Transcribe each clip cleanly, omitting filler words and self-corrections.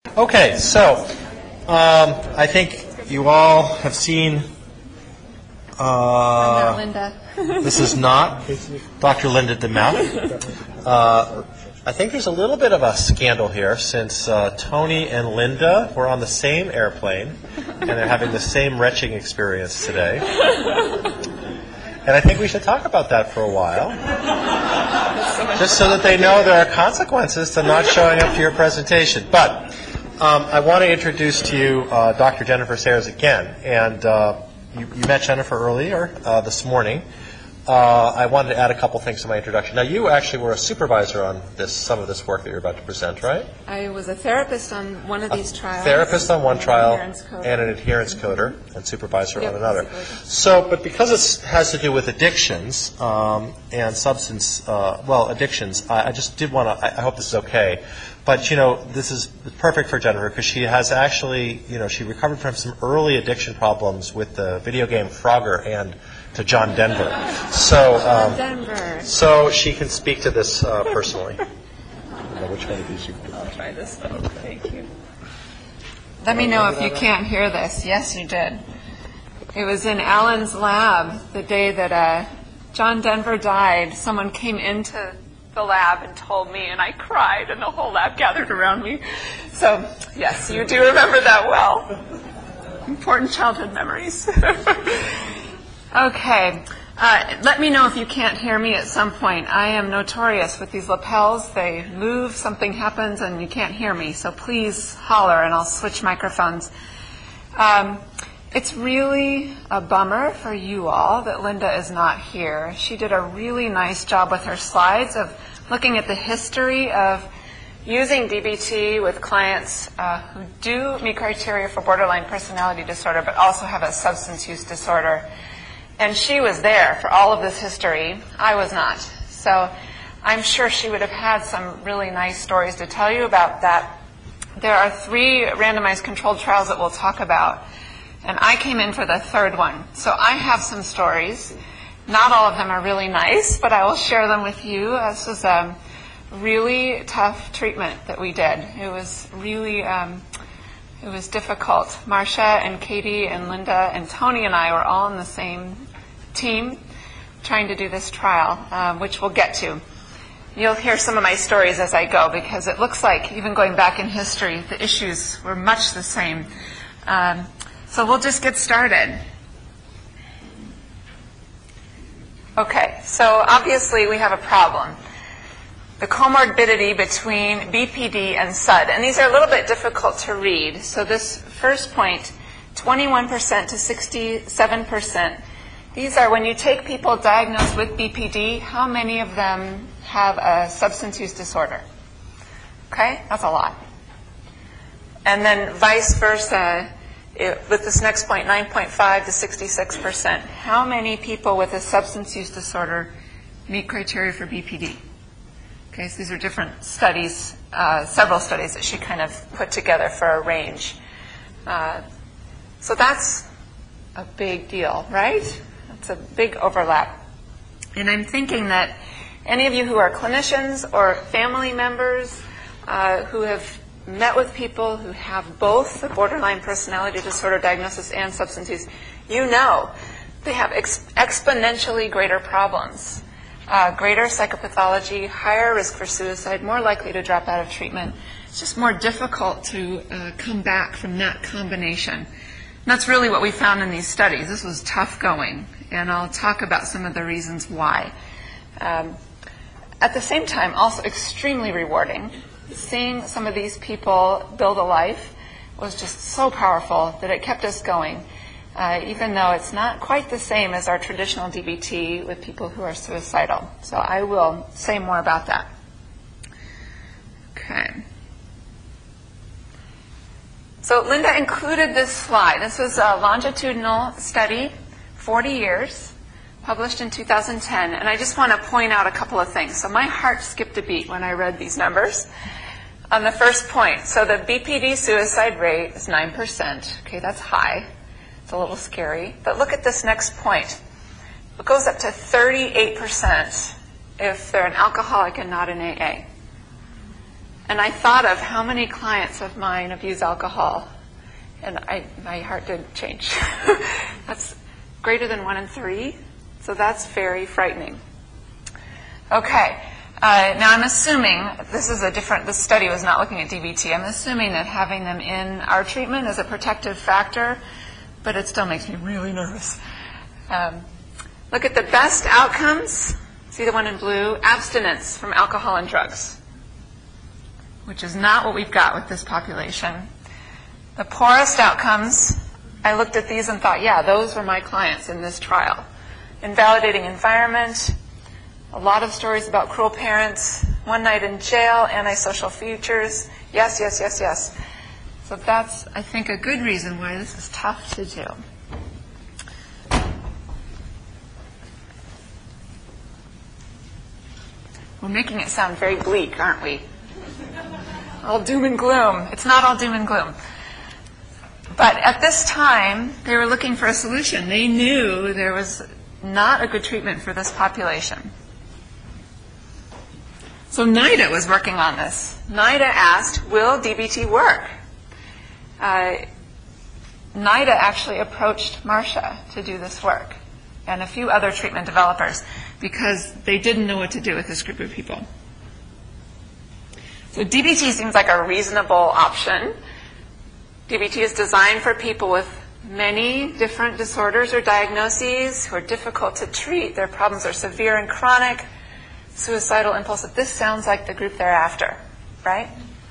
Okay, so I think you all have seen. I'm not Linda. This is not Dr. Linda DeMouth. I think there's a little bit of a scandal here since Tony and Linda were on the same airplane and they're having the same retching experience today. And I think we should talk about that for a while. Just so that they know there are consequences to not showing up to your presentation. But I want to introduce to you Dr. Jennifer Sayers again. And you met Jennifer earlier this morning. I wanted to add a couple things to my introduction. Now, you actually were a supervisor on some of this work that you're about to present, right? I was a therapist on one of these trials. Therapist on one trial and an adherence coder and supervisor on another. So, but because it has to do with addictions and substance, addictions, I just did want to, I hope this is okay, but, this is perfect for Jennifer because she has actually, she recovered from some early addiction problems with the video game Frogger and to John Denver. So she can speak to this personally. I don't know which one of these you can do. I'll try this. Thank you. Let me know if you can't hear this. Yes, you did. It was in Alan's lab the day that John Denver died. Someone came into the lab and told me, and I cried, and the whole lab gathered around me. So, yes, you do remember that well. Important childhood memories. Okay. Let me know if you can't hear me at some point. I am notorious with these lapels. They move, something happens, and you can't hear me. So please holler, and I'll switch microphones. It's really a bummer for you all that Linda is not here. She did a really nice job with her slides of looking at the history of using DBT with clients who do meet criteria for borderline personality disorder, but also have a substance use disorder. And she was there for all of this history. I was not. So I'm sure she would have had some really nice stories to tell you about that. There are 3 randomized controlled trials that we'll talk about. And I came in for the 3rd one. So I have some stories. Not all of them are really nice, but I will share them with you. This was a really tough treatment that we did. It was really it was difficult. Marcia and Katie and Linda and Tony and I were all on the same team trying to do this trial, which we'll get to. You'll hear some of my stories as I go because it looks like, even going back in history, the issues were much the same. So we'll just get started. Okay, so obviously we have a problem. The comorbidity between BPD and SUD. And these are a little bit difficult to read. So this first point, 21% to 67%. These are when you take people diagnosed with BPD, how many of them have a substance use disorder? Okay, that's a lot. And then vice versa, with this next point, 9.5 to 66%. How many people with a substance use disorder meet criteria for BPD? Okay, so these are different studies, several studies that she kind of put together for a range. So that's a big deal, right? That's a big overlap. And I'm thinking that any of you who are clinicians or family members who have met with people who have both the borderline personality disorder diagnosis and substance use, you know they have exponentially greater problems. Greater psychopathology, higher risk for suicide, more likely to drop out of treatment. It's just more difficult to come back from that combination. And that's really what we found in these studies. This was tough going, and I'll talk about some of the reasons why. At the same time, also extremely rewarding. Seeing some of these people build a life was just so powerful that it kept us going. Even though it's not quite the same as our traditional DBT with people who are suicidal. So I will say more about that. Okay. So Linda included this slide. This was a longitudinal study, 40 years, published in 2010. And I just want to point out a couple of things. So my heart skipped a beat when I read these numbers. On the first point, so the BPD suicide rate is 9%. Okay, that's high. It's a little scary. But look at this next point. It goes up to 38% if they're an alcoholic and not an AA. And I thought of how many clients of mine abuse alcohol, and my heart did change. That's greater than 1 in 3, so that's very frightening. Okay, now I'm assuming, this study was not looking at DBT, I'm assuming that having them in our treatment is a protective factor, but it still makes me really nervous. Look at the best outcomes, see the one in blue, abstinence from alcohol and drugs, which is not what we've got with this population. The poorest outcomes, I looked at these and thought, yeah, those were my clients in this trial. Invalidating environment, a lot of stories about cruel parents, 1 night in jail, antisocial futures, yes, yes, yes, yes. So that's, I think, a good reason why this is tough to do. We're making it sound very bleak, aren't we? All doom and gloom. It's not all doom and gloom. But at this time, they were looking for a solution. They knew there was not a good treatment for this population. So NIDA was working on this. NIDA asked, will DBT work? NIDA actually approached Marcia to do this work, and a few other treatment developers, because they didn't know what to do with this group of people. So DBT seems like a reasonable option. DBT is designed for people with many different disorders or diagnoses who are difficult to treat. Their problems are severe and chronic, suicidal, impulsive. This sounds like the group they're after, right?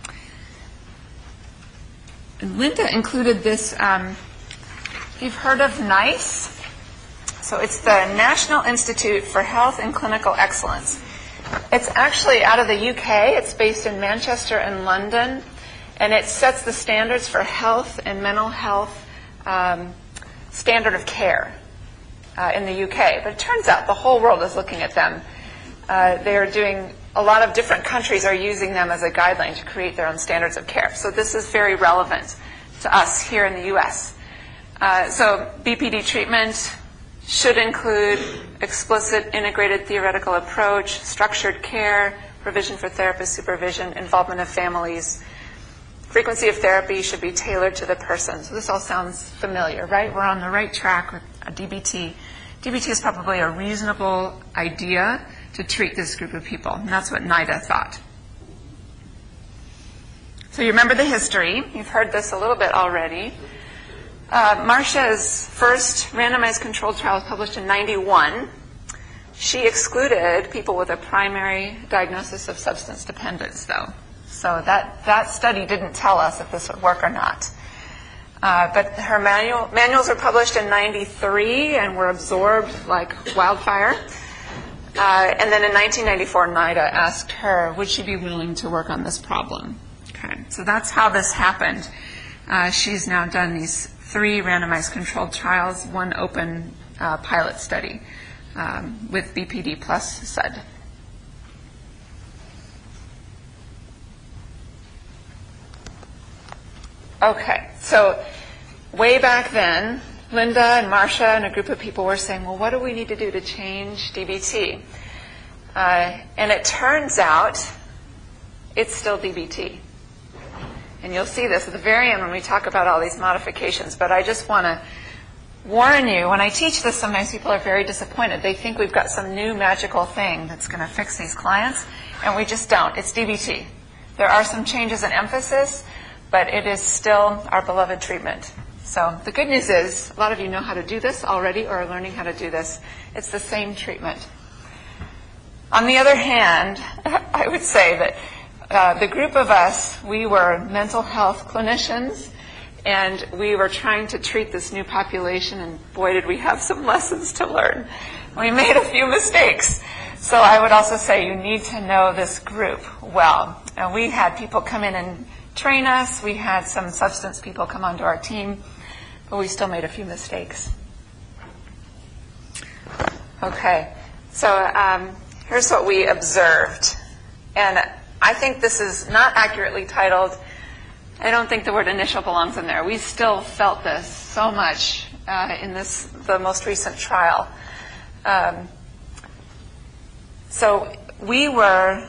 And Linda included this, you've heard of NICE? So it's the National Institute for Health and Clinical Excellence. It's actually out of the UK. It's based in Manchester and London. And it sets the standards for health and mental health standard of care in the UK. But it turns out the whole world is looking at them. They are doing, a lot of different countries are using them as a guideline to create their own standards of care. So this is very relevant to us here in the US. So BPD treatment should include explicit integrated theoretical approach, structured care, provision for therapist supervision, involvement of families. Frequency of therapy should be tailored to the person. So this all sounds familiar, right? We're on the right track with DBT. DBT is probably a reasonable idea to treat this group of people, and that's what NIDA thought. So you remember the history. You've heard this a little bit already. Marcia's first randomized controlled trial was published in 91. She excluded people with a primary diagnosis of substance dependence, though. So that study didn't tell us if this would work or not. But her manuals were published in 93 and were absorbed like wildfire. And then in 1994, NIDA asked her, would she be willing to work on this problem? Okay, so that's how this happened. She's now done these 3 randomized controlled trials, 1 open pilot study with BPD plus SUD. Okay, so way back then, Linda and Marcia and a group of people were saying, well, what do we need to do to change DBT? And it turns out it's still DBT. And you'll see this at the very end when we talk about all these modifications. But I just want to warn you, when I teach this, sometimes people are very disappointed. They think we've got some new magical thing that's going to fix these clients, and we just don't. It's DBT. There are some changes in emphasis, but it is still our beloved treatment. So the good news is, a lot of you know how to do this already or are learning how to do this. It's the same treatment. On the other hand, I would say that the group of us, we were mental health clinicians, and we were trying to treat this new population, and boy, did we have some lessons to learn. We made a few mistakes. So I would also say you need to know this group well. And we had people come in and train us. We had some substance people come onto our team, but we still made a few mistakes. Okay, so here's what we observed. And I think this is not accurately titled. I don't think the word initial belongs in there. We still felt this so much in the most recent trial. So we were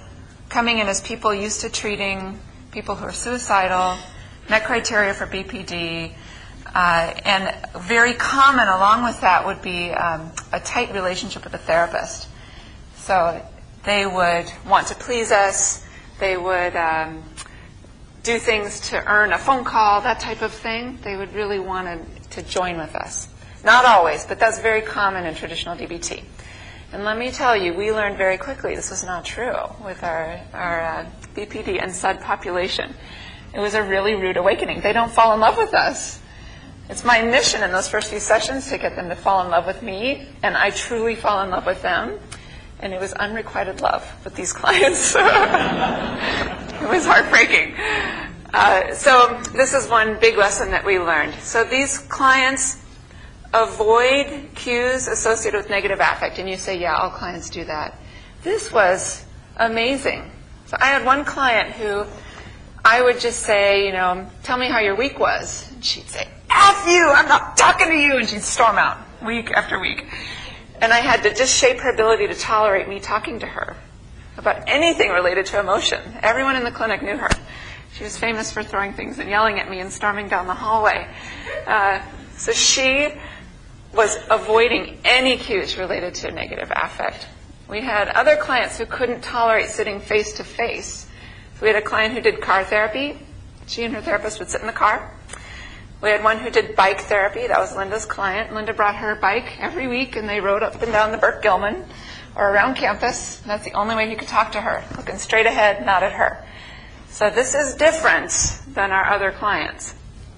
coming in as people used to treating people who are suicidal, met criteria for BPD, and very common along with that would be a tight relationship with a therapist. So they would want to please us, they would do things to earn a phone call, that type of thing. They would really want to join with us. Not always, but that's very common in traditional DBT. And let me tell you, we learned very quickly this was not true with our BPD and SUD population. It was a really rude awakening. They don't fall in love with us. It's my mission in those first few sessions to get them to fall in love with me, and I truly fall in love with them. And it was unrequited love with these clients. It was heartbreaking. So this is one big lesson that we learned. So these clients avoid cues associated with negative affect. And you say, yeah, all clients do that. This was amazing. So I had one client who I would just say, you know, tell me how your week was. And she'd say, F you, I'm not talking to you. And she'd storm out week after week. And I had to just shape her ability to tolerate me talking to her about anything related to emotion. Everyone in the clinic knew her. She was famous for throwing things and yelling at me and storming down the hallway. So she was avoiding any cues related to negative affect. We had other clients who couldn't tolerate sitting face to face. So we had a client who did car therapy. She and her therapist would sit in the car. We had one who did bike therapy. That was Linda's client. Linda brought her bike every week, and they rode up and down the Burke-Gilman or around campus. That's the only way he could talk to her, looking straight ahead, not at her. So this is different than our other clients.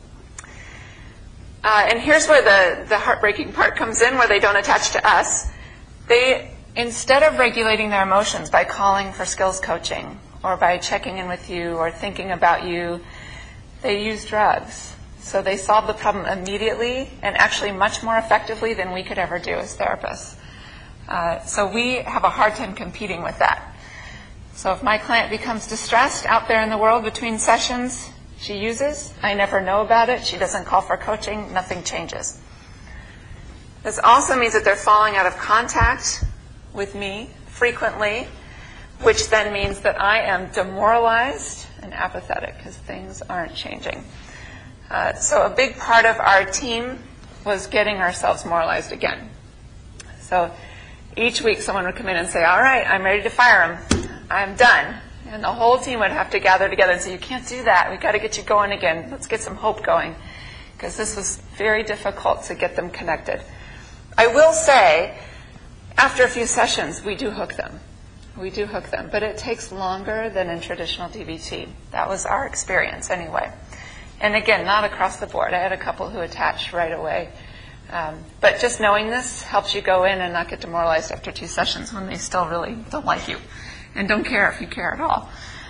And here's where the heartbreaking part comes in, where they don't attach to us. They, instead of regulating their emotions by calling for skills coaching or by checking in with you or thinking about you, they use drugs. So they solve the problem immediately and actually much more effectively than we could ever do as therapists. So we have a hard time competing with that. So if my client becomes distressed out there in the world between sessions, she uses. I never know about it. She doesn't call for coaching. Nothing changes. This also means that they're falling out of contact with me frequently, which then means that I am demoralized and apathetic because things aren't changing. So a big part of our team was getting ourselves moralized again. So each week someone would come in and say, all right, I'm ready to fire him. I'm done. And the whole team would have to gather together and say, you can't do that. We've got to get you going again. Let's get some hope going. Because this was very difficult to get them connected. I will say, after a few sessions, we do hook them. We do hook them. But it takes longer than in traditional DBT. That was our experience anyway. And again, not across the board. I had a couple who attached right away. But just knowing this helps you go in and not get demoralized after 2 sessions when they still really don't like you and don't care if you care at all.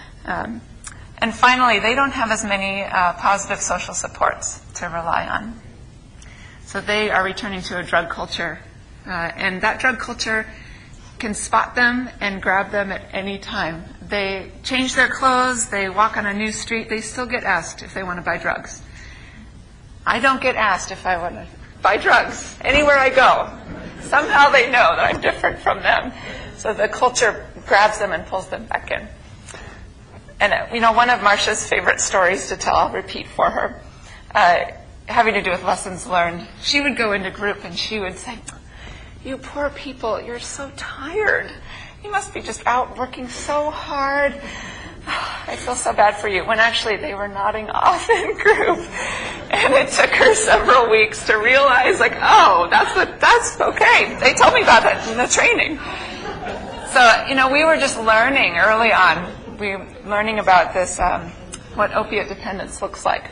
And finally, they don't have as many positive social supports to rely on. So they are returning to a drug culture. And that drug culture can spot them and grab them at any time. They change their clothes, they walk on a new street, they still get asked if they want to buy drugs. I don't get asked if I want to buy drugs anywhere I go. Somehow they know that I'm different from them. So the culture grabs them and pulls them back in. And, you know, one of Marcia's favorite stories to tell, I'll repeat for her, having to do with lessons learned. She would go into group and she would say, you poor people, you're so tired. You must be just out working so hard. I feel so bad for you. When actually they were nodding off in group. And it took her several weeks to realize, like, oh, that's okay. They told me about that in the training. So, you know, we were just learning early on. We were learning about this, what opiate dependence looks like.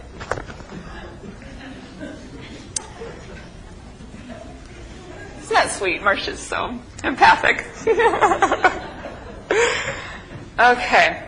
Isn't that sweet? Marcia's so empathic. Okay.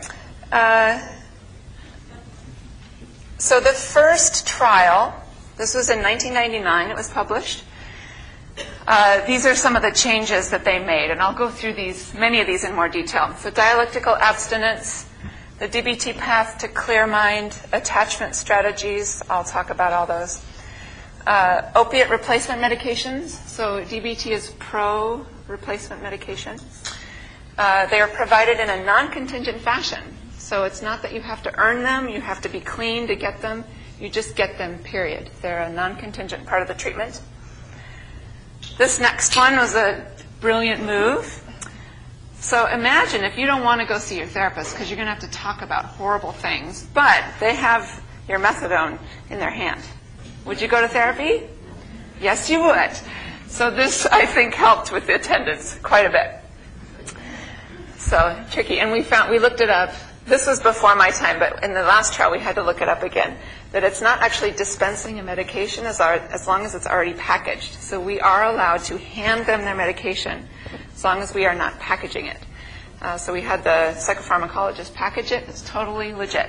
So the first trial, this was in 1999, it was published. These are some of the changes that they made, and I'll go through many of these in more detail. So dialectical abstinence, the DBT path to clear mind, attachment strategies, I'll talk about all those. Opiate replacement medications, so DBT is pro-replacement medication. They are provided in a non-contingent fashion. So it's not that you have to earn them, you have to be clean to get them. You just get them, period. They're a non-contingent part of the treatment. This next one was a brilliant move. So imagine if you don't want to go see your therapist because you're going to have to talk about horrible things, but they have your methadone in their hand. Would you go to therapy? Yes, you would. So this, I think, helped with the attendance quite a bit. So tricky. And we looked it up. This was before my time, but in the last trial we had to look it up again, that it's not actually dispensing a medication as long as it's already packaged. So we are allowed to hand them their medication as long as we are not packaging it. So we had the psychopharmacologist package it. It's totally legit.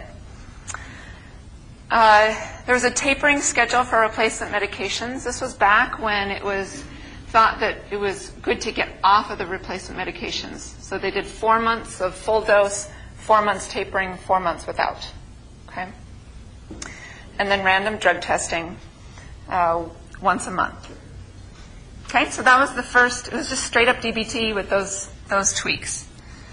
There was a tapering schedule for replacement medications. This was back when it was thought that it was good to get off of the replacement medications. So they did 4 months of full dose, 4 months tapering, 4 months without. Okay? And then random drug testing once a month. Okay, so that was the first. It was just straight up DBT with those tweaks.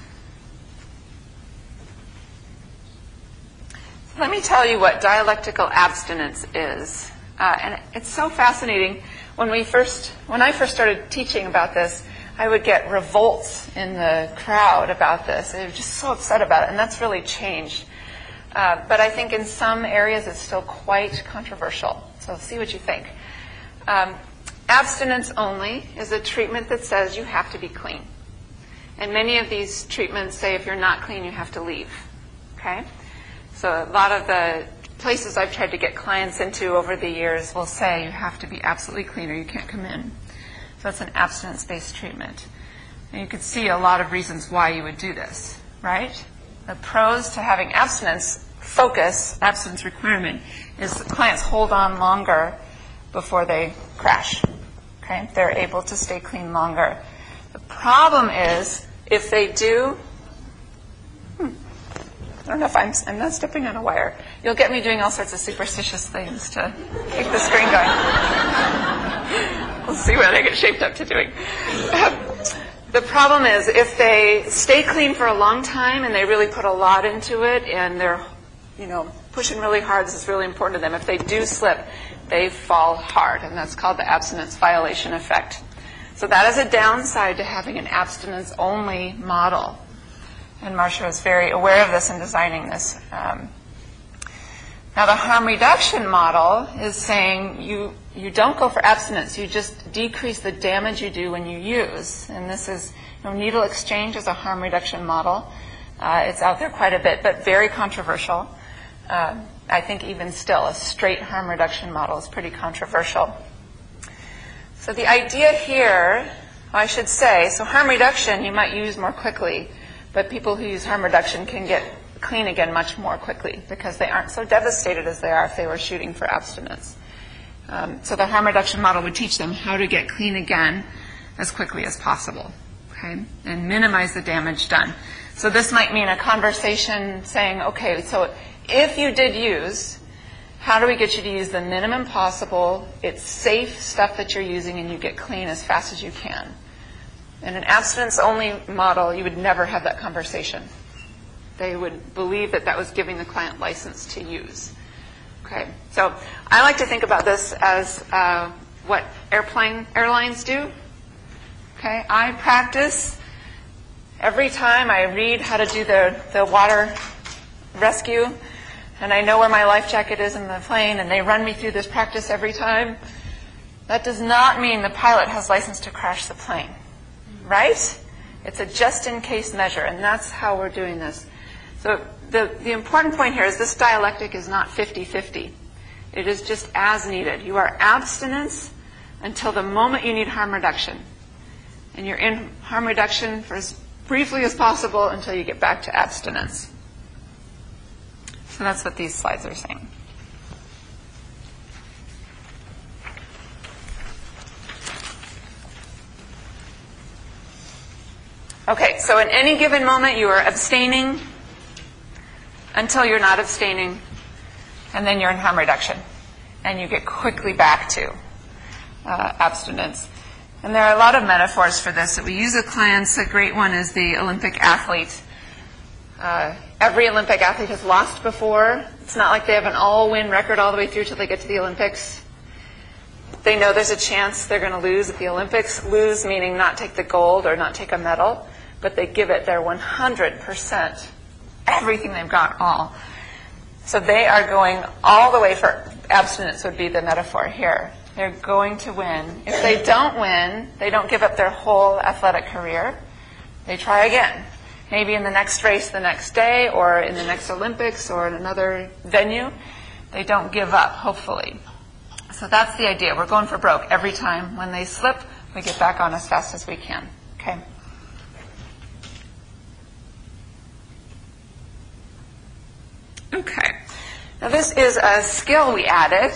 So let me tell you what dialectical abstinence is. And it's so fascinating. When I first started teaching about this, I would get revolts in the crowd about this. They were just so upset about it, and that's really changed. But I think in some areas it's still quite controversial. So see what you think. Abstinence only is a treatment that says you have to be clean. And many of these treatments say if you're not clean, you have to leave. Okay? So a lot of the places I've tried to get clients into over the years will say you have to be absolutely clean or you can't come in. So it's an abstinence-based treatment. And you could see a lot of reasons why you would do this, right? The pros to having abstinence focus, abstinence requirement, is that clients hold on longer before they crash. Okay? They're able to stay clean longer. The problem is if they do, I don't know if I'm not stepping on a wire. You'll get me doing all sorts of superstitious things to keep the screen going. We'll see what I get shaped up to doing. The problem is if they stay clean for a long time and they really put a lot into it and they're, pushing really hard, this is really important to them. If they do slip, they fall hard, and that's called the abstinence violation effect. So that is a downside to having an abstinence-only model. And Marcia was very aware of this in designing this. Now, the harm reduction model is saying you don't go for abstinence. You just decrease the damage you do when you use. And this is, needle exchange is a harm reduction model. It's out there quite a bit, but very controversial. I think even still, a straight harm reduction model is pretty controversial. So the idea here, I should say, so harm reduction you might use more quickly, but people who use harm reduction can get clean again much more quickly because they aren't so devastated as they are if they were shooting for abstinence. So the harm reduction model would teach them how to get clean again as quickly as possible, okay, and minimize the damage done. So this might mean a conversation saying, okay, so if you did use, how do we get you to use the minimum possible? It's safe stuff that you're using and you get clean as fast as you can. In an abstinence-only model, you would never have that conversation. They would believe that that was giving the client license to use. Okay, so I like to think about this as what airlines do. Okay, I practice every time I read how to do the water rescue, and I know where my life jacket is in the plane, and they run me through this practice every time. That does not mean the pilot has license to crash the plane. Right? It's a just-in-case measure, and that's how we're doing this. So the important point here is this dialectic is not 50-50. It is just as needed. You are abstinence until the moment you need harm reduction. And you're in harm reduction for as briefly as possible until you get back to abstinence. So that's what these slides are saying. Okay, so in any given moment, you are abstaining until you're not abstaining, and then you're in harm reduction, and you get quickly back to abstinence. And there are a lot of metaphors for this that we use with clients. A great one is the Olympic athlete. Every Olympic athlete has lost before. It's not like they have an all-win record all the way through till they get to the Olympics. They know there's a chance they're going to lose at the Olympics. Lose meaning not take the gold or not take a medal, but they give it their 100%, everything they've got all. So they are going all the way for abstinence would be the metaphor here. They're going to win. If they don't win, they don't give up their whole athletic career. They try again. Maybe in the next race the next day or in the next Olympics or in another venue. They don't give up, hopefully. So that's the idea. We're going for broke every time. When they slip, we get back on as fast as we can. Okay? Okay. Now this is a skill we added.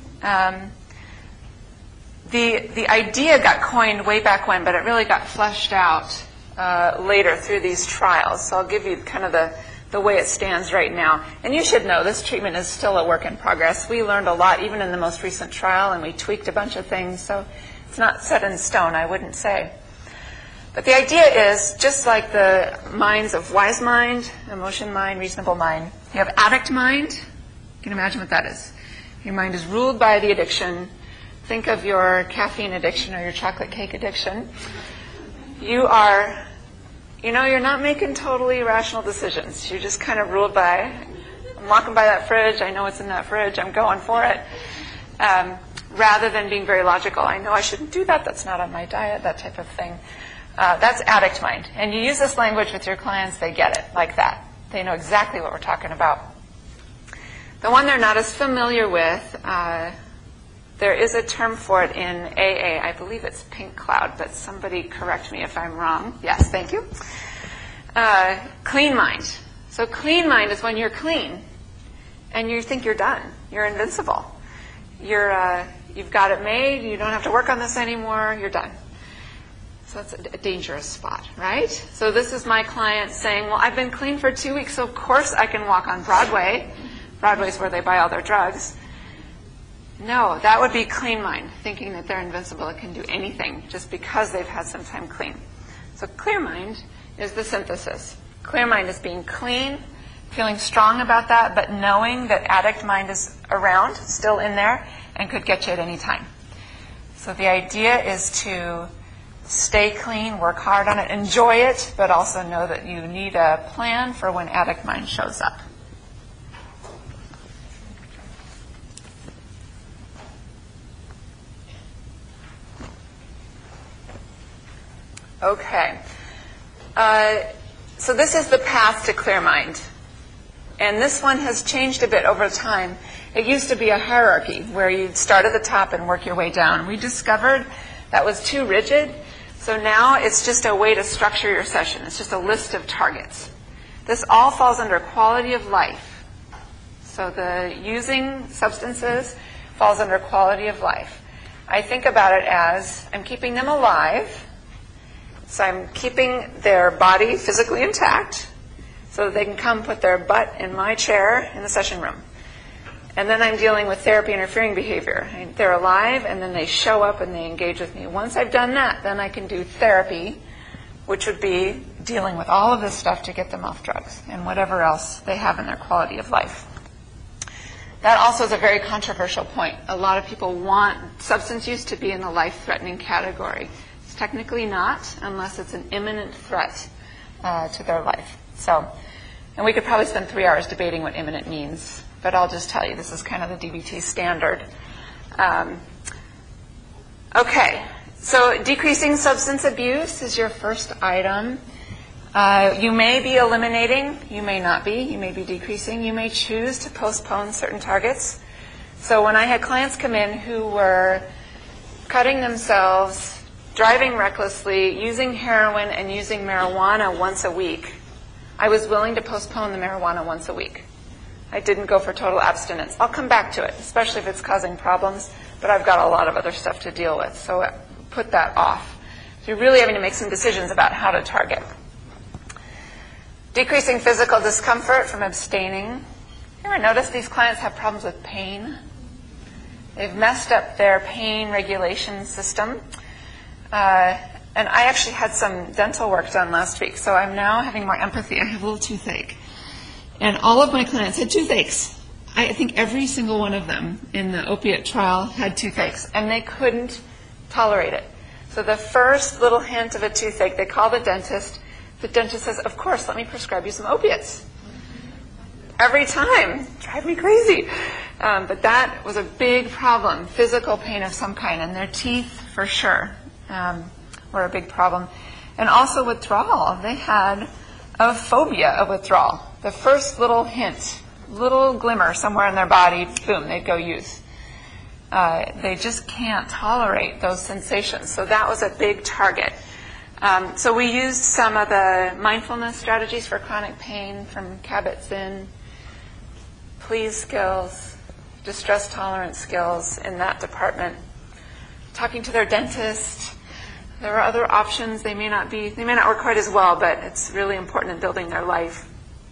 The idea got coined way back when, but it really got fleshed out later through these trials. So I'll give you kind of the way it stands right now. And you should know this treatment is still a work in progress. We learned a lot even in the most recent trial, and we tweaked a bunch of things. So it's not set in stone, I wouldn't say. But the idea is, just like the minds of wise mind, emotion mind, reasonable mind, you have addict mind. You can imagine what that is. Your mind is ruled by the addiction. Think of your caffeine addiction or your chocolate cake addiction. You're not making totally rational decisions. You're just kind of ruled by, I'm walking by that fridge, I know what's in that fridge, I'm going for it. Rather than being very logical, I know I shouldn't do that, that's not on my diet, that type of thing. That's addict mind. And you use this language with your clients, they get it, like that. They know exactly what we're talking about. The one they're not as familiar with, there is a term for it in AA. I believe it's pink cloud, but somebody correct me if I'm wrong. Yes, thank you. Clean mind. So clean mind is when you're clean and you think you're done. You're invincible. You've got it made. You don't have to work on this anymore. You're done. So that's a dangerous spot, right? So this is my client saying, well, I've been clean for 2 weeks, so of course I can walk on Broadway. Broadway's where they buy all their drugs. No, that would be clean mind, thinking that they're invincible and can do anything just because they've had some time clean. So clear mind is the synthesis. Clear mind is being clean, feeling strong about that, but knowing that addict mind is around, still in there, and could get you at any time. So the idea is to stay clean, work hard on it, enjoy it, but also know that you need a plan for when addict mind shows up. Okay. So this is the path to clear mind. And this one has changed a bit over time. It used to be a hierarchy where you'd start at the top and work your way down. We discovered that was too rigid. So now it's just a way to structure your session. It's just a list of targets. This all falls under quality of life. So the using substances falls under quality of life. I think about it as I'm keeping them alive. So I'm keeping their body physically intact so that they can come put their butt in my chair in the session room. And then I'm dealing with therapy interfering behavior. They're alive, and then they show up and they engage with me. Once I've done that, then I can do therapy, which would be dealing with all of this stuff to get them off drugs and whatever else they have in their quality of life. That also is a very controversial point. A lot of people want substance use to be in the life-threatening category. It's technically not, unless it's an imminent threat to their life. So, and we could probably spend 3 hours debating what imminent means, but I'll just tell you this is kind of the DBT standard. Okay, so decreasing substance abuse is your first item. You may be eliminating, you may not be, you may be decreasing, you may choose to postpone certain targets. So when I had clients come in who were cutting themselves, driving recklessly, using heroin and using marijuana once a week, I was willing to postpone the marijuana once a week. I didn't go for total abstinence. I'll come back to it, especially if it's causing problems, but I've got a lot of other stuff to deal with, so put that off. So you're really having to make some decisions about how to target. Decreasing physical discomfort from abstaining. You ever notice these clients have problems with pain? They've messed up their pain regulation system. And I actually had some dental work done last week, so I'm now having more empathy. I have a little toothache. And all of my clients had toothaches. I think every single one of them in the opiate trial had toothaches, and they couldn't tolerate it. So the first little hint of a toothache, they call the dentist. The dentist says, of course, let me prescribe you some opiates. Every time. Drive me crazy. But that was a big problem, physical pain of some kind, and their teeth, for sure, were a big problem. And also withdrawal. They had a phobia of withdrawal. The first little hint, little glimmer somewhere in their body, boom, they'd go use. They just can't tolerate those sensations. So that was a big target. So we used some of the mindfulness strategies for chronic pain from Kabat-Zinn, please skills, distress tolerance skills in that department. Talking to their dentist. There are other options. They may not work quite as well, but it's really important in building their life.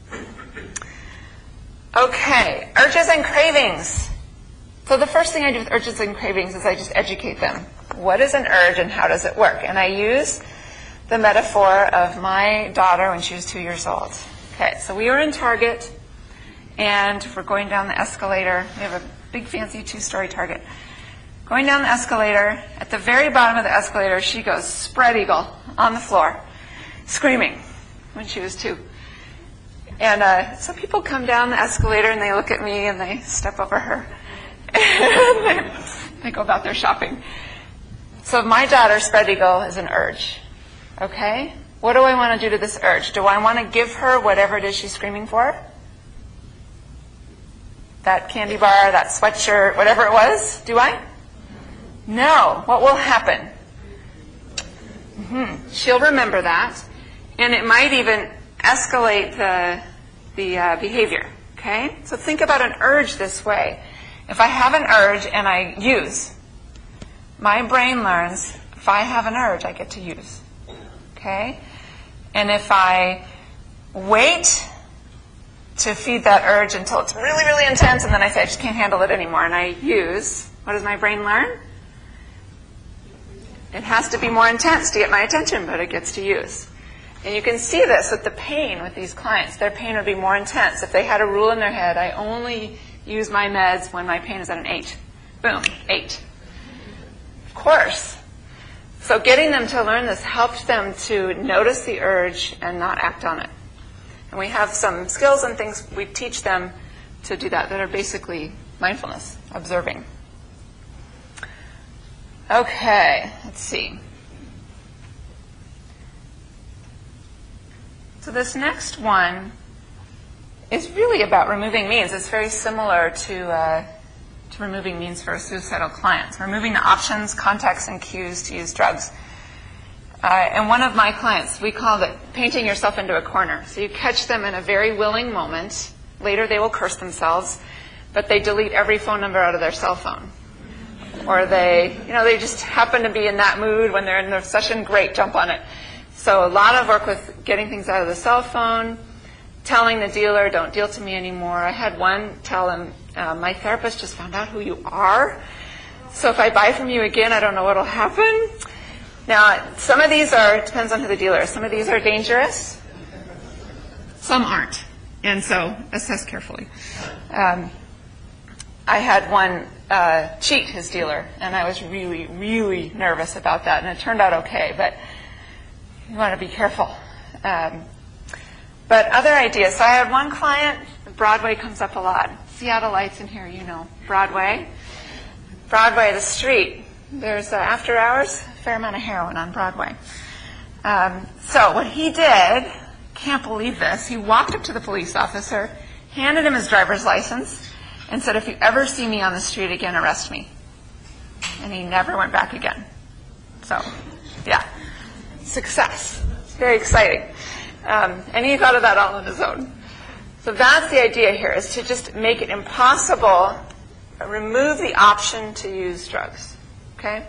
Okay, urges and cravings. So the first thing I do with urges and cravings is I just educate them. What is an urge and how does it work? And I use the metaphor of my daughter when she was 2 years old. Okay, so we were in Target, and we're going down the escalator. We have a big, fancy 2-story Target. Going down the escalator, at the very bottom of the escalator, she goes spread eagle on the floor, screaming when she was 2. And so people come down the escalator, and they look at me, and they step over her, and they go about their shopping. So my daughter, spread eagle, is an urge. Okay? What do I want to do to this urge? Do I want to give her whatever it is she's screaming for? That candy bar, that sweatshirt, whatever it was? Do I? No. What will happen? She'll remember that, and it might even escalate the behavior. Okay? So think about an urge this way. If I have an urge and I use, my brain learns if I have an urge, I get to use. Okay? And if I wait to feed that urge until it's really, really intense, and then I say, I just can't handle it anymore, and I use, what does my brain learn? It has to be more intense to get my attention, but it gets to use. And you can see this with the pain with these clients. Their pain would be more intense. If they had a rule in their head, I only use my meds when my pain is at an 8. Boom, 8. Of course. So getting them to learn this helped them to notice the urge and not act on it. And we have some skills and things we teach them to do that are basically mindfulness, observing. Okay, let's see. So this next one is really about removing means. It's very similar to removing means for a suicidal client. Removing the options, contexts, and cues to use drugs. And one of my clients, we called it painting yourself into a corner. So you catch them in a very willing moment. Later they will curse themselves, but they delete every phone number out of their cell phone. Or they just happen to be in that mood when they're in their session, great, jump on it. So a lot of work with getting things out of the cell phone, telling the dealer, don't deal to me anymore. I had one tell him, my therapist just found out who you are. So if I buy from you again, I don't know what will happen. Now, some of these it depends on who the dealer is. Some of these are dangerous. Some aren't. And so assess carefully. I had one cheat his dealer, and I was really, really nervous about that. And it turned out okay, but you want to be careful. But other ideas. So I had one client, Broadway comes up a lot. Seattle Lights in here, you know. Broadway, the street. There's after hours, a fair amount of heroin on Broadway. So what he did, can't believe this, he walked up to the police officer, handed him his driver's license, and said, if you ever see me on the street again, arrest me. And he never went back again. So, yeah. Success. Very exciting. And he thought of that all on his own. So that's the idea here, is to just make it impossible, remove the option to use drugs. Okay?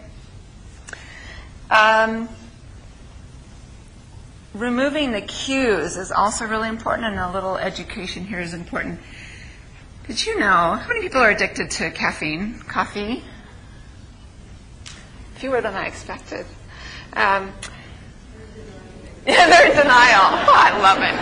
Removing the cues is also really important, and a little education here is important. Did you know, how many people are addicted to caffeine? Coffee? Fewer than I expected. Yeah, they're in denial. Oh, I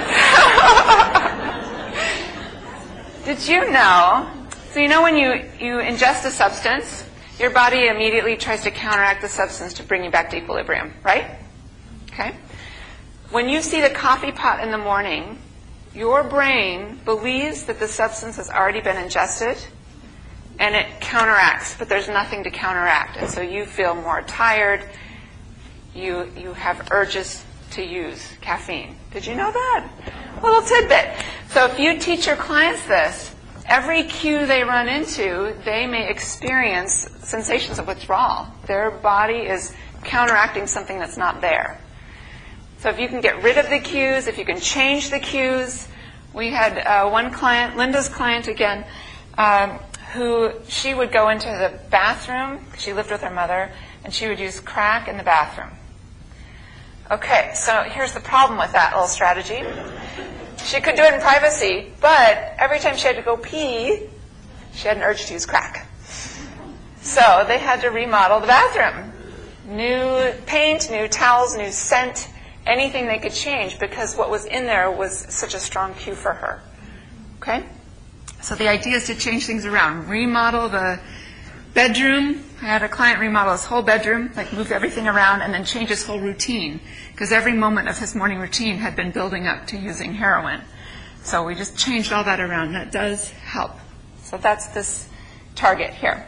love it. Did you know? So you know when you ingest a substance, your body immediately tries to counteract the substance to bring you back to equilibrium, right? Okay. When you see the coffee pot in the morning, your brain believes that the substance has already been ingested, and it counteracts, but there's nothing to counteract. And so you feel more tired. You have urges to use caffeine. Did you know that? A little tidbit. So if you teach your clients this, every cue they run into, they may experience sensations of withdrawal. Their body is counteracting something that's not there. So if you can get rid of the cues, if you can change the cues. We had one client, Linda's client again, who she would go into the bathroom. She lived with her mother, and she would use crack in the bathroom. Okay, so here's the problem with that little strategy. She could do it in privacy, but every time she had to go pee, she had an urge to use crack. So they had to remodel the bathroom. New paint, new towels, new scent, anything they could change because what was in there was such a strong cue for her. Okay? So the idea is to change things around. Remodel the bedroom. I had a client remodel his whole bedroom, like move everything around, and then change his whole routine. Because every moment of his morning routine had been building up to using heroin. So we just changed all that around. That does help. So that's this target here.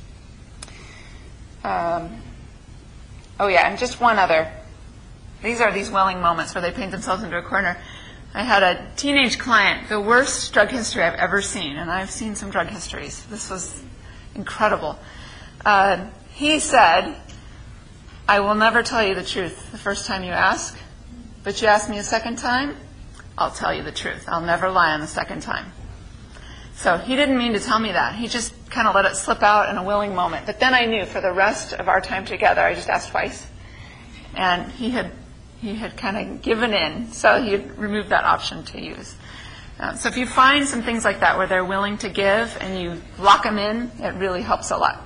Oh yeah, and just one other. These are these willing moments where they paint themselves into a corner. I had a teenage client, the worst drug history I've ever seen, and I've seen some drug histories. This was incredible. He said, I will never tell you the truth the first time you ask, but you ask me a second time, I'll tell you the truth. I'll never lie on the second time. So he didn't mean to tell me that. He just kind of let it slip out in a willing moment. But then I knew for the rest of our time together, I just asked twice. And he had kind of given in, so he had removed that option to use. So if you find some things like that where they're willing to give and you lock them in, it really helps a lot.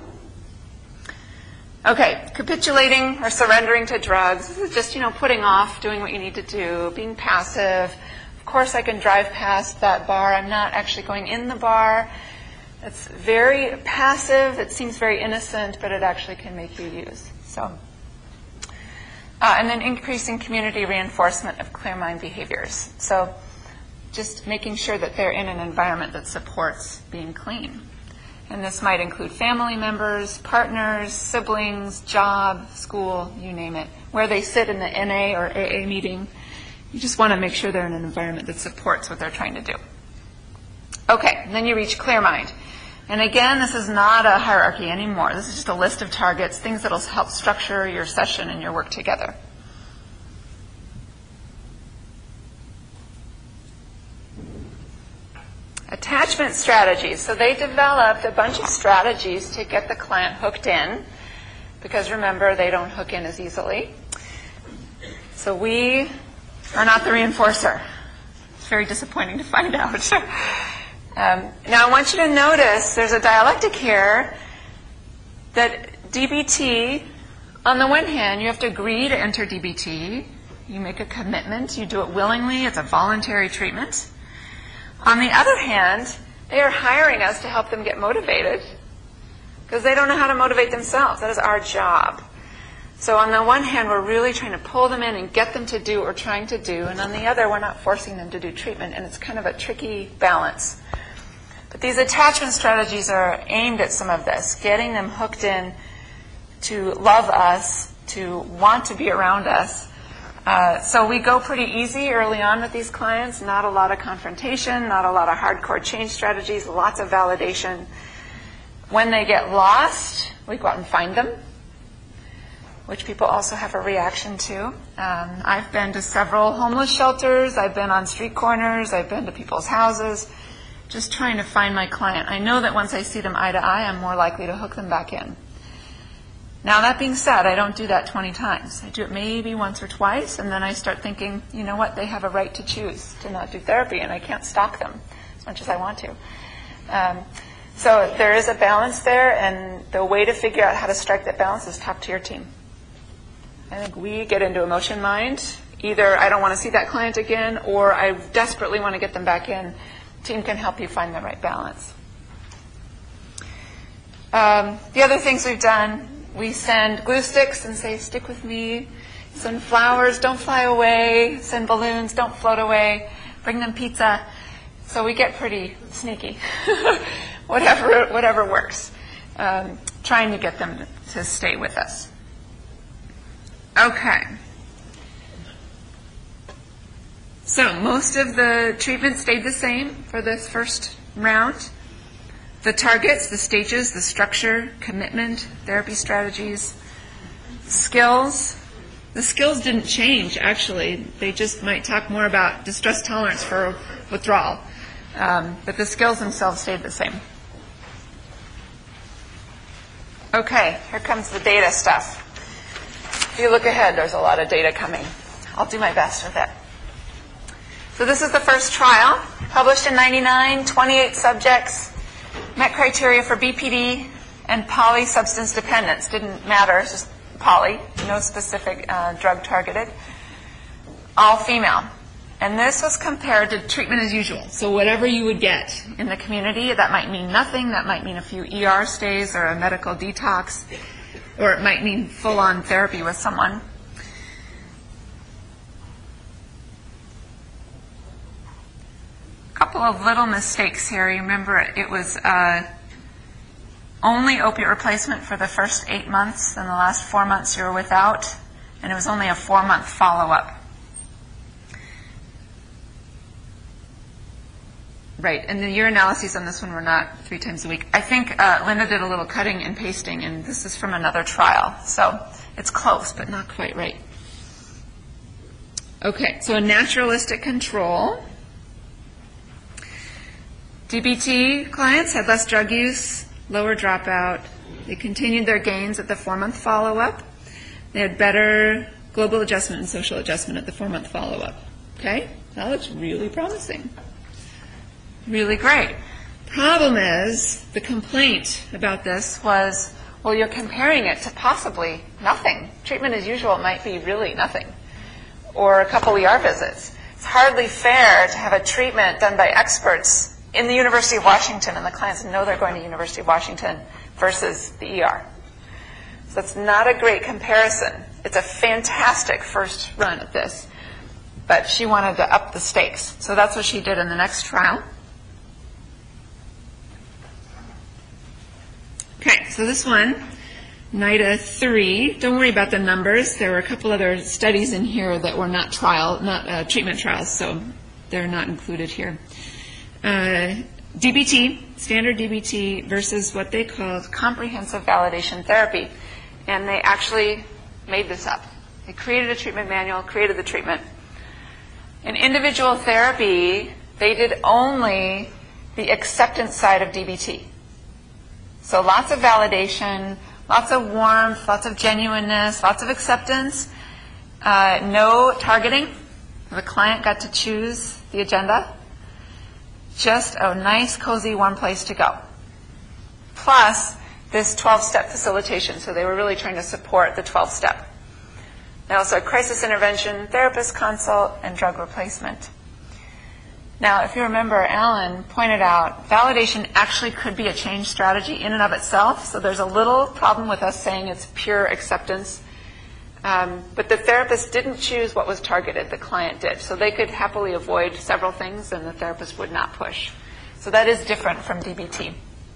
Okay, capitulating or surrendering to drugs. This is just, putting off, doing what you need to do, being passive. Of course, I can drive past that bar. I'm not actually going in the bar. It's very passive. It seems very innocent, but it actually can make you use. So. And then increasing community reinforcement of clear mind behaviors. So just making sure that they're in an environment that supports being clean. And this might include family members, partners, siblings, job, school, you name it. Where they sit in the NA or AA meeting, you just want to make sure they're in an environment that supports what they're trying to do. Okay, and then you reach clear mind. And again, this is not a hierarchy anymore. This is just a list of targets, things that will help structure your session and your work together. Attachment strategies. So they developed a bunch of strategies to get the client hooked in, because remember, they don't hook in as easily. So we are not the reinforcer. It's very disappointing to find out. Now I want you to notice there's a dialectic here that DBT, on the one hand, you have to agree to enter DBT. You make a commitment. You do it willingly. It's a voluntary treatment. On the other hand, they are hiring us to help them get motivated because they don't know how to motivate themselves. That is our job. So on the one hand, we're really trying to pull them in and get them to do what we're trying to do. And on the other, we're not forcing them to do treatment. And it's kind of a tricky balance. But these attachment strategies are aimed at some of this, getting them hooked in to love us, to want to be around us. So we go pretty easy early on with these clients, not a lot of confrontation, not a lot of hardcore change strategies, lots of validation. When they get lost, we go out and find them, which people also have a reaction to. I've been to several homeless shelters, I've been on street corners, I've been to people's houses, just trying to find my client. I know that once I see them eye to eye, I'm more likely to hook them back in. Now, that being said, I don't do that 20 times. I do it maybe once or twice, and then I start thinking, you know what, they have a right to choose to not do therapy, and I can't stop them as much as I want to. So there is a balance there, and the way to figure out how to strike that balance is talk to your team. I think we get into emotion mind. Either I don't want to see that client again, or I desperately want to get them back in. Team can help you find the right balance. The other things we've done, we send glue sticks and say, stick with me. Send flowers, don't fly away. Send balloons, don't float away. Bring them pizza. So we get pretty sneaky. whatever works. Trying to get them to stay with us. Okay. So most of the treatment stayed the same for this first round. The targets, the stages, the structure, commitment, therapy strategies, skills. The skills didn't change, actually. They just might talk more about distress tolerance for withdrawal. But the skills themselves stayed the same. Okay, here comes the data stuff. If you look ahead, there's a lot of data coming. I'll do my best with it. So this is the first trial, published in 99, 28 subjects, met criteria for BPD and polysubstance dependence. Didn't matter, it's just poly, no specific drug targeted. All female. And this was compared to treatment as usual. So whatever you would get in the community, that might mean nothing, that might mean a few ER stays or a medical detox, or it might mean full-on therapy with someone. A couple of little mistakes here. You remember it was only opiate replacement for the first 8 months, and the last 4 months you were without, and it was only a 4-month follow-up. Right, and the year analyses on this one were not 3 times a week. I think Linda did a little cutting and pasting, and this is from another trial. So it's close, but not quite right. Okay, so a naturalistic control. DBT clients had less drug use, lower dropout. They continued their gains at the 4-month follow-up. They had better global adjustment and social adjustment at the 4-month follow-up. Okay, that looks really promising. Really great. Problem is, the complaint about this was, well, you're comparing it to possibly nothing. Treatment as usual might be really nothing. Or a couple ER visits. It's hardly fair to have a treatment done by experts in the University of Washington, and the clients know they're going to University of Washington, versus the ER. So it's not a great comparison. It's a fantastic first run at this. But she wanted to up the stakes. So that's what she did in the next trial. Okay, so this one, NIDA 3, don't worry about the numbers. There were a couple other studies in here that were not treatment trials, so they're not included here. DBT, standard DBT, versus what they called comprehensive validation therapy. And they actually made this up. They created a treatment manual, created the treatment. In individual therapy, they did only the acceptance side of DBT. So lots of validation, lots of warmth, lots of genuineness, lots of acceptance, no targeting. The client got to choose the agenda. Just a nice, cozy, warm place to go. Plus, this 12-step facilitation. So they were really trying to support the 12-step. They also had crisis intervention, therapist consult, and drug replacement. Now, if you remember, Alan pointed out validation actually could be a change strategy in and of itself. So there's a little problem with us saying it's pure acceptance. But the therapist didn't choose what was targeted. The client did. So they could happily avoid several things, and the therapist would not push. So that is different from DBT.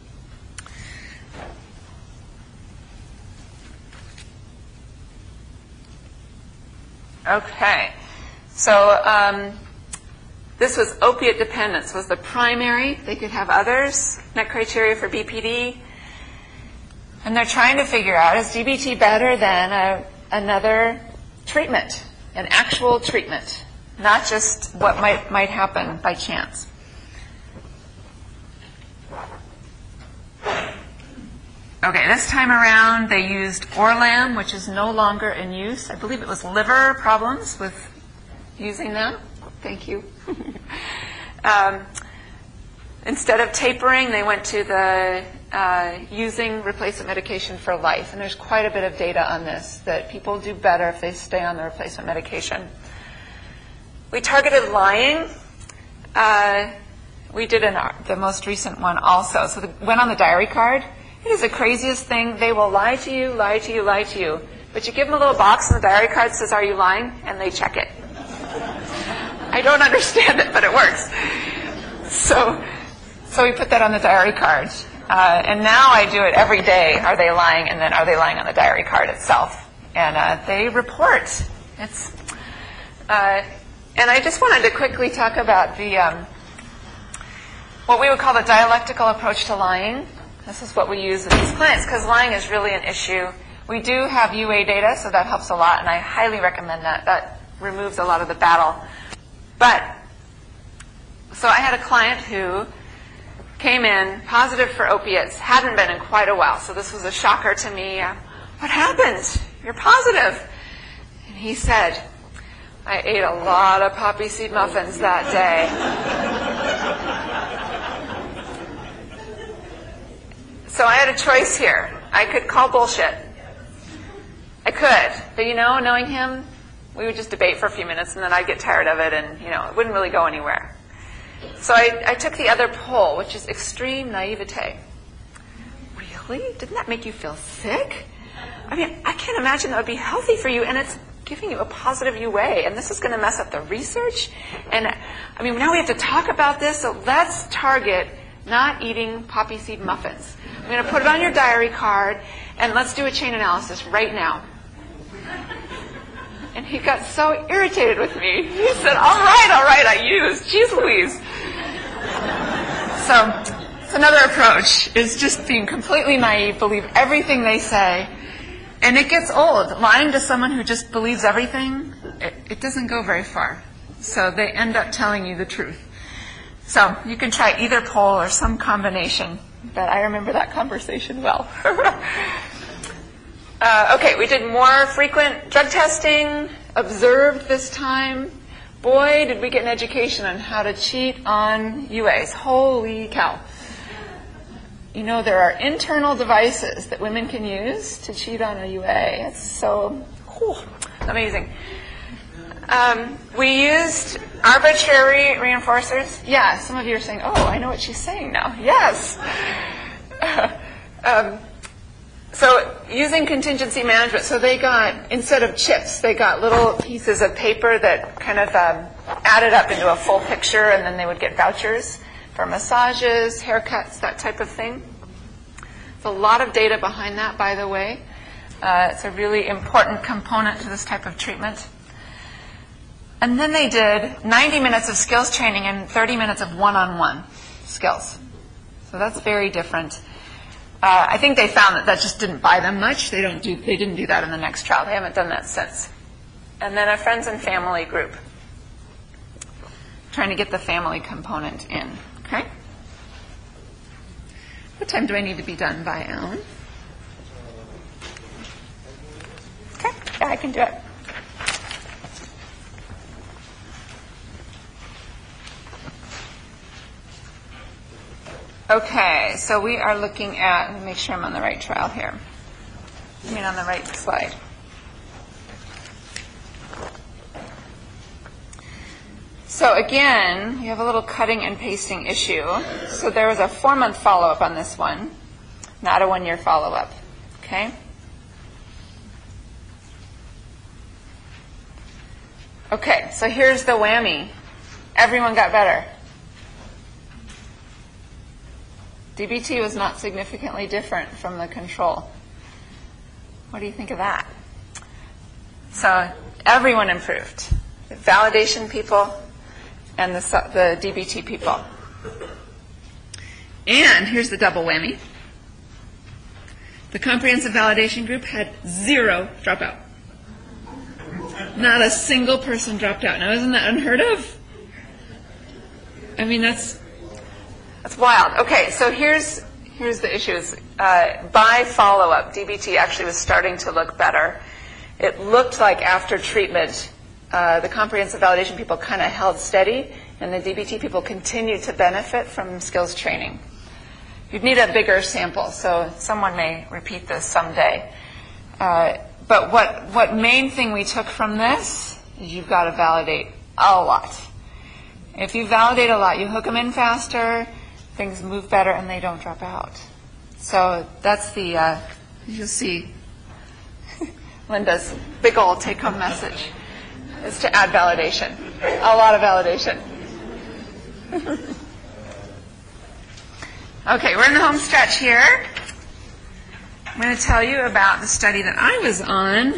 Okay. So this was opiate dependence was the primary. They could have others, met criteria for BPD. And they're trying to figure out, is DBT better than another treatment, an actual treatment, not just what might happen by chance. Okay, this time around they used Orlam, which is no longer in use. I believe it was liver problems with using them. Thank you. Instead of tapering, they went to the using replacement medication for life. And there's quite a bit of data on this, that people do better if they stay on the replacement medication. We targeted lying. We did the most recent one also. So went on the diary card. It is the craziest thing. They will lie to you, lie to you, lie to you. But you give them a little box and the diary card says, "Are you lying?" And they check it. I don't understand it, but it works. So we put that on the diary card. And now I do it every day. Are they lying? And then are they lying on the diary card itself? And they report. And I just wanted to quickly talk about the what we would call the dialectical approach to lying. This is what we use with these clients because lying is really an issue. We do have UA data, so that helps a lot, and I highly recommend that. That removes a lot of the battle. So I had a client who came in positive for opiates, hadn't been in quite a while, so this was a shocker to me. What happened? You're positive. And he said, "I ate a lot of poppy seed muffins that day." So I had a choice here. I could call bullshit. I could. But knowing him, we would just debate for a few minutes and then I'd get tired of it and, it wouldn't really go anywhere. So I took the other pole, which is extreme naivete. Really? Didn't that make you feel sick? I mean, I can't imagine that would be healthy for you, and it's giving you a positive UA, and this is going to mess up the research. And, now we have to talk about this, so let's target not eating poppy seed muffins. I'm going to put it on your diary card, and let's do a chain analysis right now. And he got so irritated with me. He said, all right, I used. Jeez Louise. So another approach is just being completely naive, believe everything they say. And it gets old. Lying to someone who just believes everything, it doesn't go very far. So they end up telling you the truth. So you can try either pole or some combination. But I remember that conversation well. Okay, we did more frequent drug testing, observed this time. Boy, did we get an education on how to cheat on UAs. Holy cow. There are internal devices that women can use to cheat on a UA. It's so amazing. We used arbitrary reinforcers. Yeah, some of you are saying, oh, I know what she's saying now. Yes. So using contingency management, so they got, instead of chips, they got little pieces of paper that kind of added up into a full picture, and then they would get vouchers for massages, haircuts, that type of thing. There's a lot of data behind that, by the way. It's a really important component to this type of treatment. And then they did 90 minutes of skills training and 30 minutes of one-on-one skills. So that's very different. I think they found that just didn't buy them much. They didn't do that in the next trial. They haven't done that since. And then a friends and family group, trying to get the family component in. Okay. What time do I need to be done by, Alan? Okay. Yeah, I can do it. Okay, so we are looking at, let me make sure I'm on the right trial here. On the right slide. So again, you have a little cutting and pasting issue. So there was a 4-month follow-up on this one, not a 1-year follow-up. Okay? Okay, so here's the whammy. Everyone got better. DBT was not significantly different from the control. What do you think of that? So everyone improved. The validation people and the DBT people. And here's the double whammy. The comprehensive validation group had 0 dropout. Not a single person dropped out. Now, isn't that unheard of? That's wild. Okay, so here's the issues. By follow-up, DBT actually was starting to look better. It looked like after treatment, the comprehensive validation people kind of held steady, and the DBT people continued to benefit from skills training. You'd need a bigger sample, so someone may repeat this someday. But what main thing we took from this is you've got to validate a lot. If you validate a lot, you hook them in faster, things move better, and they don't drop out. So that's the, you'll see Linda's big old take-home message is to add validation, a lot of validation. Okay, we're in the home stretch here. I'm going to tell you about the study that I was on.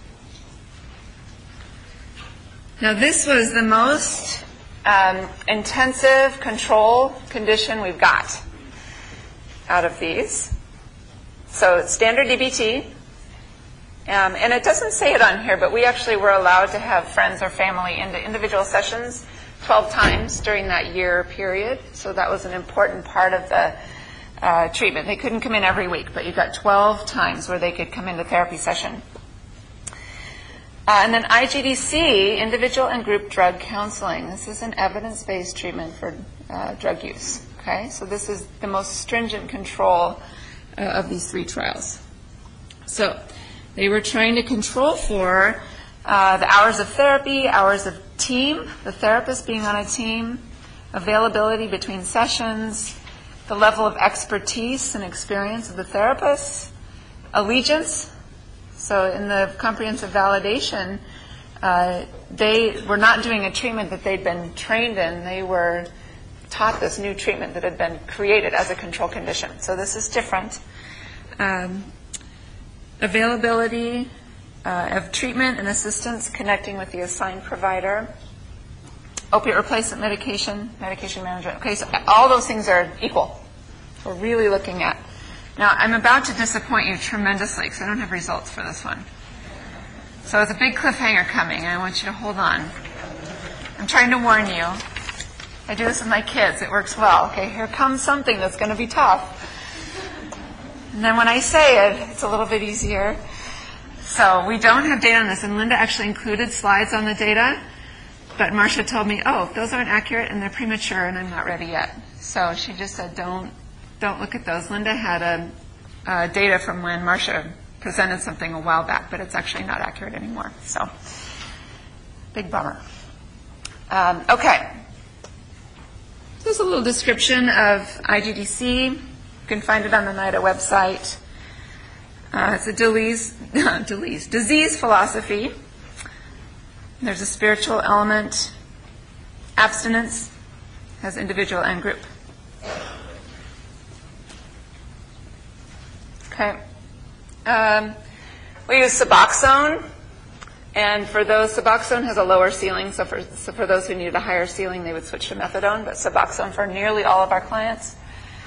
Now, this was the most intensive control condition we've got out of these. So it's standard DBT. And it doesn't say it on here, but we actually were allowed to have friends or family into individual sessions 12 times during that year period. So that was an important part of the treatment. They couldn't come in every week, but you got 12 times where they could come into therapy session. And then IGDC, individual and group drug counseling. This is an evidence-based treatment for drug use. Okay, so this is the most stringent control of these 3 trials. So they were trying to control for the hours of therapy, hours of team, the therapist being on a team, availability between sessions, the level of expertise and experience of the therapist, allegiance. So in the comprehensive validation, they were not doing a treatment that they'd been trained in. They were taught this new treatment that had been created as a control condition. So this is different. Availability of treatment and assistance connecting with the assigned provider. Opiate replacement medication, medication management. Okay, so all those things are equal. We're really looking at. Now, I'm about to disappoint you tremendously because I don't have results for this one. So it's a big cliffhanger coming, and I want you to hold on. I'm trying to warn you. I do this with my kids. It works well. Okay, here comes something that's going to be tough. And then when I say it, it's a little bit easier. So we don't have data on this, and Linda actually included slides on the data, but Marcia told me, oh, those aren't accurate and they're premature and I'm not ready yet. So she just said, don't look at those. Linda had data from when Marcia presented something a while back, but it's actually not accurate anymore. So, big bummer. Okay. There's a little description of IGDC. You can find it on the NIDA website. It's a disease philosophy. There's a spiritual element. Abstinence has individual and group. Okay. We use Suboxone, and for those, Suboxone has a lower ceiling, so for those who needed a higher ceiling, they would switch to methadone, but Suboxone for nearly all of our clients.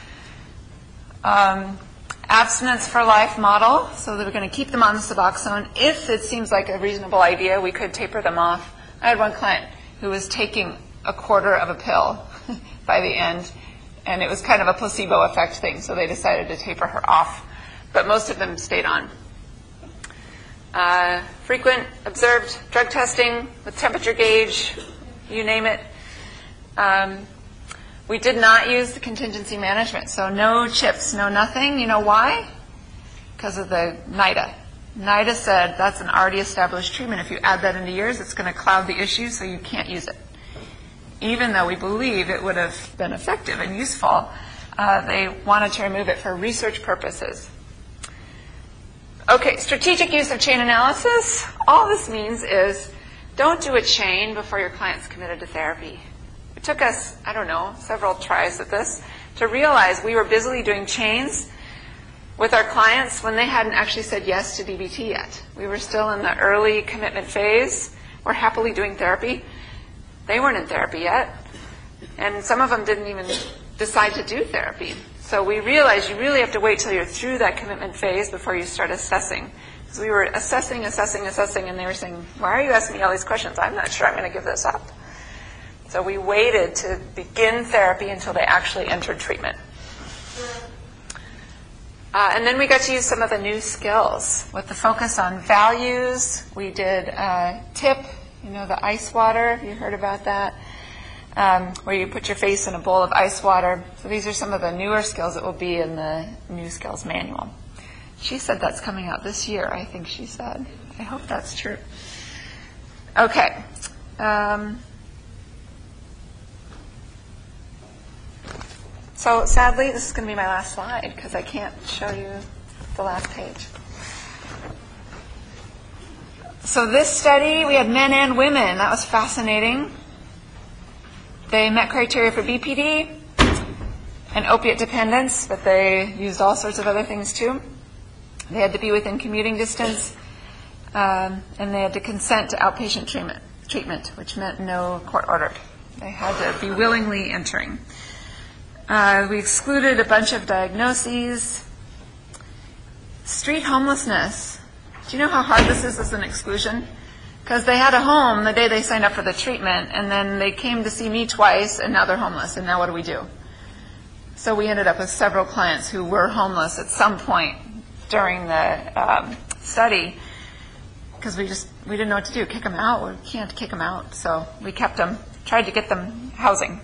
Abstinence for life model, so that we're going to keep them on the Suboxone. If it seems like a reasonable idea, we could taper them off. I had one client who was taking a quarter of a pill by the end, and it was kind of a placebo effect thing, so they decided to taper her off. But most of them stayed on. Frequent observed drug testing with temperature gauge, you name it. We did not use the contingency management, so no chips, no nothing. You know why? Because of the NIDA. NIDA said that's an already established treatment. If you add that into yours, it's going to cloud the issue, so you can't use it. Even though we believe it would have been effective and useful, they wanted to remove it for research purposes. Okay, strategic use of chain analysis. All this means is don't do a chain before your client's committed to therapy. It took us, I don't know, several tries at this to realize we were busily doing chains with our clients when they hadn't actually said yes to DBT yet. We were still in the early commitment phase. We're happily doing therapy. They weren't in therapy yet. And some of them didn't even decide to do therapy. So we realized you really have to wait till you're through that commitment phase before you start assessing. Because we were assessing, and they were saying, why are you asking me all these questions? I'm not sure I'm going to give this up. So we waited to begin therapy until they actually entered treatment. And then we got to use some of the new skills with the focus on values. We did TIP, the ice water. You heard about that. where you put your face in a bowl of ice water. So these are some of the newer skills that will be in the new skills manual. She said that's coming out this year, I think she said. I hope that's true. Okay. So sadly, this is going to be my last slide because I can't show you the last page. So this study, we had men and women. That was fascinating. They met criteria for BPD and opiate dependence, but they used all sorts of other things too. They had to be within commuting distance, and they had to consent to outpatient treatment, which meant no court-ordered. They had to be willingly entering. We excluded a bunch of diagnoses. Street homelessness. Do you know how hard this is as an exclusion? Because they had a home the day they signed up for the treatment, and then they came to see me twice, and now they're homeless, and now what do we do? So we ended up with several clients who were homeless at some point during the study, because we didn't know what to do. Kick them out? We can't kick them out. So we kept them, tried to get them housing.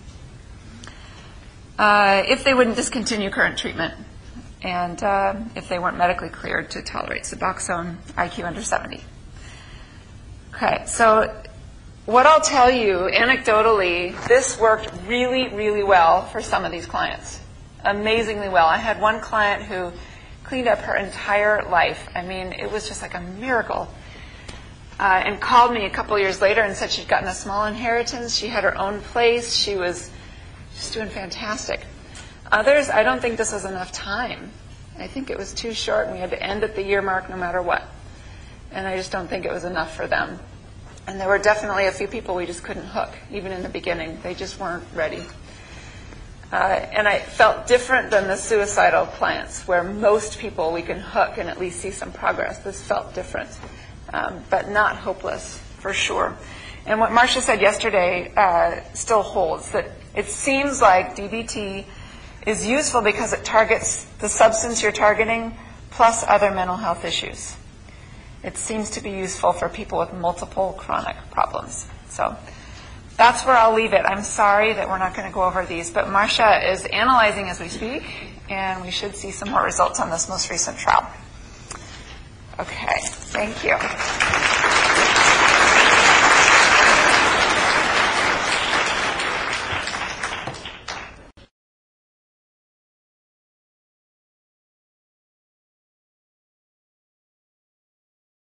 If they wouldn't discontinue current treatment, and if they weren't medically cleared to tolerate Suboxone, IQ under 70. Okay, so what I'll tell you anecdotally, this worked really, really well for some of these clients. Amazingly well. I had one client who cleaned up her entire life. I mean, it was just like a miracle. And called me a couple years later and said she'd gotten a small inheritance. She had her own place. She was just doing fantastic. Others, I don't think this was enough time. I think it was too short, and we had to end at the year mark no matter what. And I just don't think it was enough for them. And there were definitely a few people we just couldn't hook, even in the beginning. They just weren't ready. And I felt different than the suicidal clients, where most people we can hook and at least see some progress. This felt different, but not hopeless, for sure. And what Marcia said yesterday still holds, that it seems like DBT is useful because it targets the substance you're targeting plus other mental health issues. It seems to be useful for people with multiple chronic problems. So that's where I'll leave it. I'm sorry that we're not going to go over these, but Marcia is analyzing as we speak, and we should see some more results on this most recent trial. Okay, thank you.